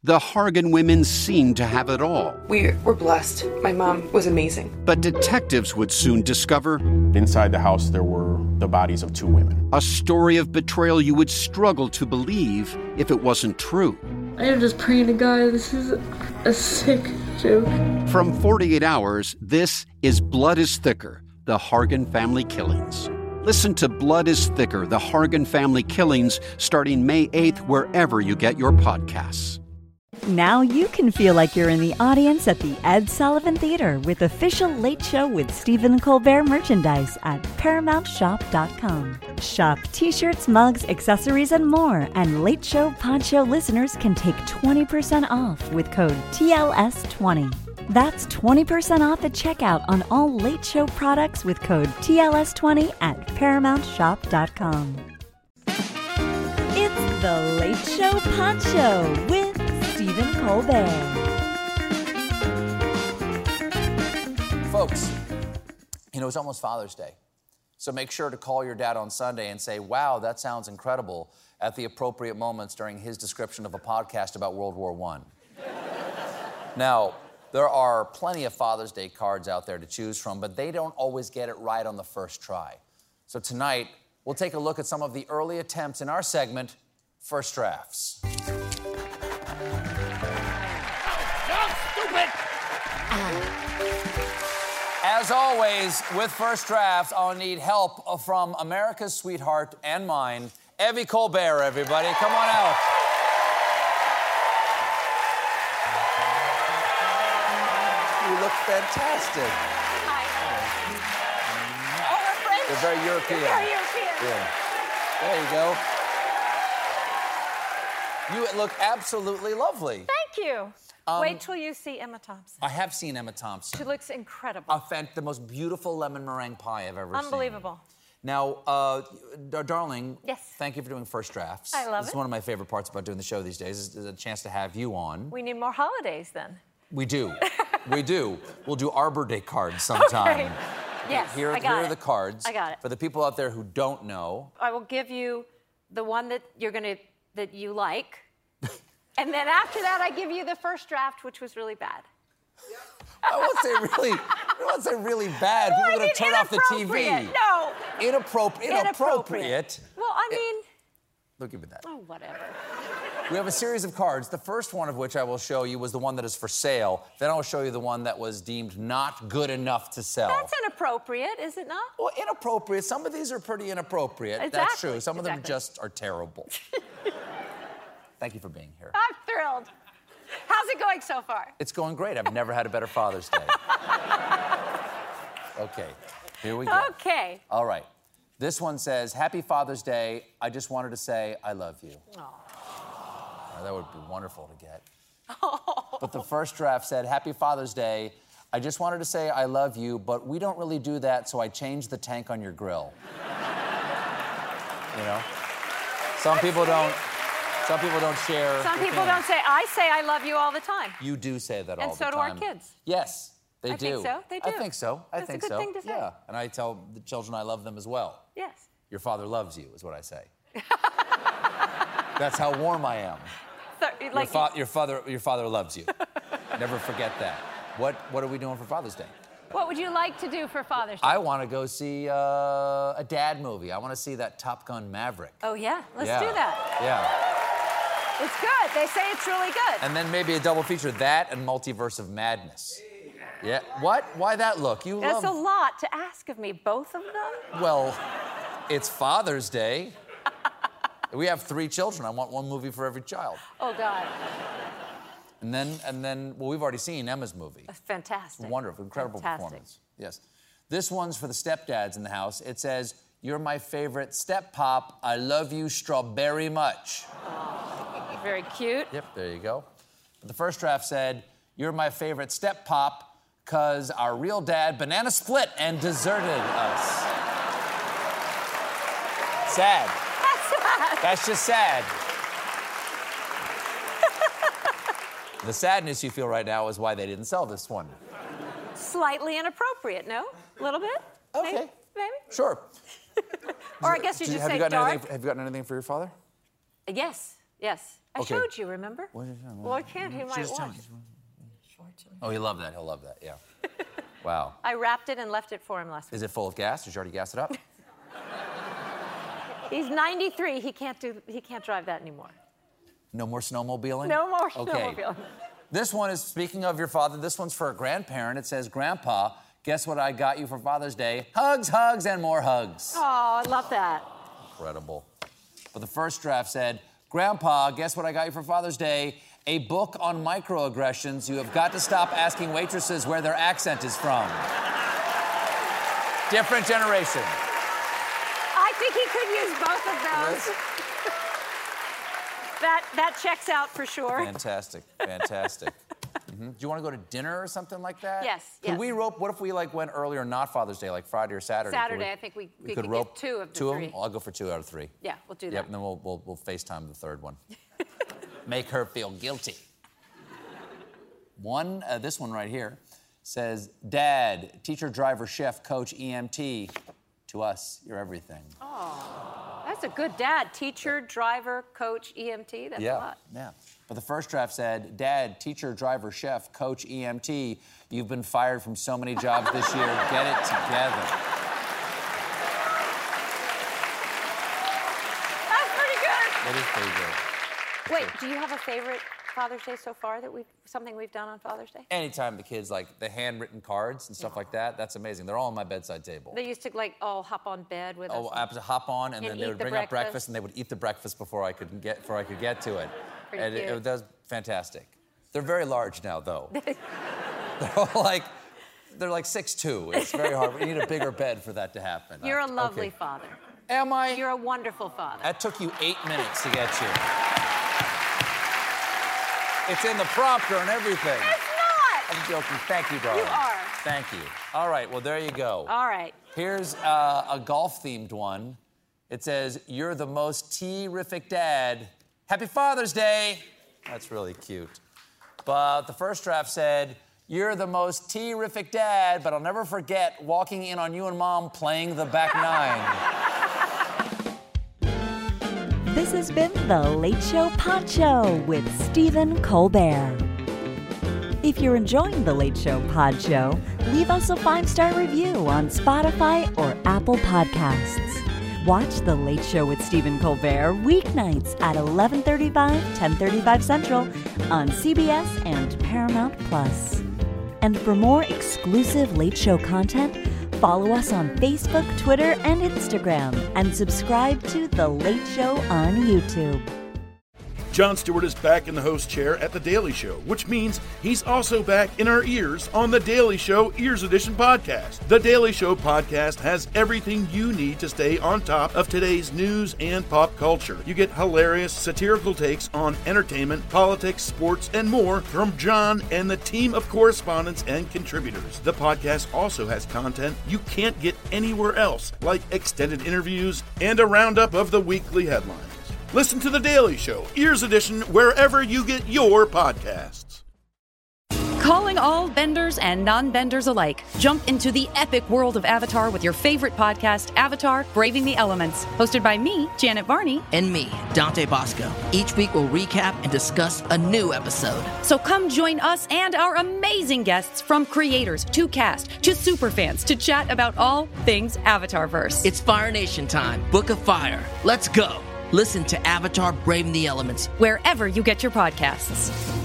The Hargan women seemed to have it all. We were blessed. My mom was amazing. But detectives would soon discover inside the house there were the bodies of 2 women. a story of betrayal you would struggle to believe if it wasn't true. I am just praying to God, this is a sick joke. From 48 Hours, this is Blood is Thicker, The Hargan Family Killings. Listen to Blood is Thicker, The Hargan Family Killings, starting May 8th, wherever you get your podcasts. Now you can feel like you're in the audience at the Ed Sullivan Theater with official Late Show with Stephen Colbert merchandise at ParamountShop.com. Shop t-shirts, mugs, accessories, and more. And Late Show Pod Show listeners can take 20% off with code TLS20. That's 20% off at checkout on all Late Show products with code TLS20 at ParamountShop.com. It's the Late Show Pod Show with Stephen Colbert. Folks, it's almost Father's Day. So make sure to call your dad on Sunday and say, wow, that sounds incredible, at the appropriate moments during his description of a podcast about World War I. Now, there are plenty of Father's Day cards out there to choose from, but they don't always get it right on the first try. So tonight, we'll take a look at some of the early attempts in our segment, First Drafts. As always, with First Drafts, I'll need help from America's sweetheart and mine, Evie Colbert, everybody. Come on out. You look fantastic. Hi. Oh, we're French. You're very European. You're very European. Yeah. There you go. You look absolutely lovely. Thank you. Wait till you see Emma Thompson. I have seen Emma Thompson. She looks incredible. The most beautiful lemon meringue pie I've ever seen. Unbelievable. Now, darling, yes. Thank you for doing First Drafts. I love This it. is one of my favorite parts about doing the show these days, is a chance to have you on. We need more holidays then. We do. We do. We'll do Arbor Day cards sometime. Okay. Yes, Here I got are it. the cards. I got it. For the people out there who don't know. I will give you the one that that you like. And then after that, I give you the first draft, which was really bad. I won't say really bad. Well, People are going to turn off the TV. No. Inappropriate. Well, I mean. Look, give me that. Oh, whatever. We have a series of cards. The first one of which I will show you was the one that is for sale. Then I will show you the one that was deemed not good enough to sell. That's inappropriate, is it not? Well, inappropriate. Some of these are pretty inappropriate. Exactly. That's true. Some of them just are terrible. Thank you for being here. I'm thrilled. How's it going so far? It's going great. I've never had a better Father's Day. Okay, here we go. Okay. All right. This one says, Happy Father's Day. I just wanted to say I love you. Oh. That would be wonderful to get. But the first draft said, Happy Father's Day. I just wanted to say I love you, but we don't really do that, so I changed the tank on your grill. Some people don't share. Some people don't say, I say I love you all the time. You do say that all the time. And so do our kids. Yes, they do. I think so. They do. I think so. That's a good thing to say. Yeah, and I tell the children I love them as well. Yes. Your father loves you, is what I say. That's how warm I am. So, Your father loves you. Never forget that. What are we doing for Father's Day? what would you like to do for Father's Day? I want to go see a dad movie. I want to see that Top Gun Maverick. Oh, yeah? Let's do that. Yeah. It's good. They say it's really good. And then maybe a double feature, that and Multiverse of Madness. Yeah. What? Why that look? That's a lot to ask of me, both of them? Well, it's Father's Day. We have 3 children. I want one movie for every child. Oh, God. And then, well, we've already seen Emma's movie. That's fantastic. Wonderful, incredible Fantastic. performance. Yes. This one's for the stepdads in the house. It says, You're my favorite step pop. I love you strawberry much. Oh, very cute. Yep, there you go. But the first draft said, You're my favorite step pop, cause our real dad banana split and deserted us. Sad. That's sad. That's just sad. The sadness you feel right now is why they didn't sell this one. Slightly inappropriate, no? A little bit? Okay. Maybe? Sure. Or I guess you should say have you dark. gotten anything for your father? Yes. I showed you, remember? What is that? Well, I can't. He might watch. Oh, he'll love that. He'll love that, yeah. Wow. I wrapped it and left it for him last week. Is it full of gas? Did you already gas it up? He's 93. He can't drive that anymore. No more snowmobiling? No more Okay. snowmobiling. This one is, speaking of your father, this one's for a grandparent. It says, Grandpa, guess what I got you for Father's Day? Hugs, hugs, and more hugs. Oh, I love that. Incredible. But the first draft said, Grandpa, guess what I got you for Father's Day? A book on microaggressions. You have got to stop asking waitresses where their accent is from. Different generation. I think he could use both of those. That checks out for sure. Fantastic, fantastic. Mm-hmm. Do you want to go to dinner or something like that? Yes. Could we rope? What if we went earlier, not Father's Day, like Friday or Saturday? Saturday, I think we could rope get 2 of the 3. Two of them. I'll go for 2 out of 3. Yeah, we'll do that. Yep, and then we'll FaceTime the third one. Make her feel guilty. This one right here says, Dad, teacher, driver, chef, coach, EMT. To us, you're everything. Oh, that's a good dad. Teacher, driver, coach, EMT. That's a lot. Yeah. But the first draft said, Dad, teacher, driver, chef, coach, EMT. You've been fired from so many jobs this year. Get it together. That's pretty good. It is pretty good. Wait, do you have a favorite Father's Day so far something we've done on Father's Day? Anytime the kids like the handwritten cards and stuff like that, that's amazing. They're all on my bedside table. They used to hop on bed with us. Oh, I have to hop on, and then they would bring up breakfast, and they would eat the breakfast before I could get to it. Pretty cute. It was fantastic. They're very large now, though. They're like 6'2". It's very hard. We need a bigger bed for that to happen. You're a lovely father. Am I? You're a wonderful father. That took you 8 minutes to get you. It's in the prompter and everything. It's not. I'm joking. Thank you, darling. You are. Thank you. All right, well, there you go. All right. Here's a golf-themed one. It says, you're the most terrific dad. Happy Father's Day. That's really cute. But the first draft said, you're the most terrific dad, but I'll never forget walking in on you and Mom playing the back nine. This has been The Late Show Pod Show with Stephen Colbert. If you're enjoying The Late Show Pod Show, leave us a 5-star review on Spotify or Apple Podcasts. Watch The Late Show with Stephen Colbert weeknights at 11:35, 10:35 Central on CBS and Paramount Plus. And for more exclusive Late Show content, follow us on Facebook, Twitter, and Instagram, and subscribe to The Late Show on YouTube. Jon Stewart is back in the host chair at The Daily Show, which means he's also back in our ears on The Daily Show Ears Edition podcast. The Daily Show podcast has everything you need to stay on top of today's news and pop culture. You get hilarious, satirical takes on entertainment, politics, sports, and more from Jon and the team of correspondents and contributors. The podcast also has content you can't get anywhere else, like extended interviews and a roundup of the weekly headlines. Listen to The Daily Show, Ears Edition, wherever you get your podcasts. Calling all benders and non-benders alike. Jump into the epic world of Avatar with your favorite podcast, Avatar: Braving the Elements. Hosted by me, Janet Varney. And me, Dante Bosco. Each week we'll recap and discuss a new episode. So come join us and our amazing guests, from creators to cast to superfans, to chat about all things Avatarverse. It's Fire Nation time. Book of Fire. Let's go. Listen to Avatar: Braving the Elements wherever you get your podcasts.